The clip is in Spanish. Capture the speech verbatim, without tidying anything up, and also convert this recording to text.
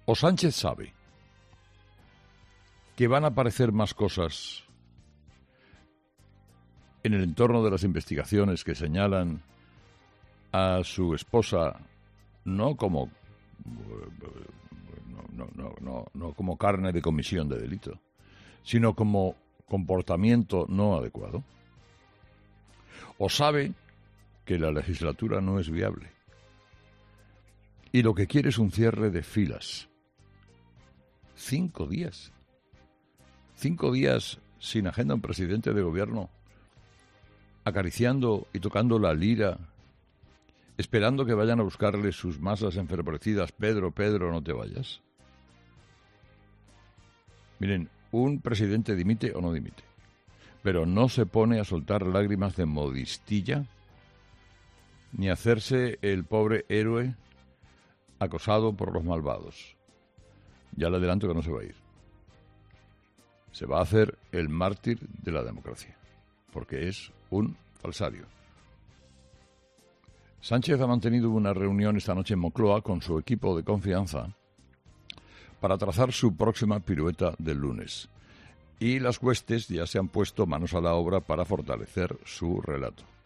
O Sánchez sabe que van a aparecer más cosas en el entorno de las investigaciones que señalan a su esposa no como no, no, no, no, no como carne de comisión de delito, sino como comportamiento no adecuado. O sabe que la legislatura no es viable y lo que quiere es un cierre de filas. Cinco días. Cinco días sin agenda un presidente de gobierno, acariciando y tocando la lira, esperando que vayan a buscarle sus masas enfervorecidas. Pedro, Pedro, no te vayas. Miren, un presidente dimite o no dimite, pero no se pone a soltar lágrimas de modistilla ni a hacerse el pobre héroe acosado por los malvados. Ya le adelanto que no se va a ir. Se va a hacer el mártir de la democracia, porque es un falsario. Sánchez ha mantenido una reunión esta noche en Moncloa con su equipo de confianza para trazar su próxima pirueta del lunes. Y las huestes ya se han puesto manos a la obra para fortalecer su relato.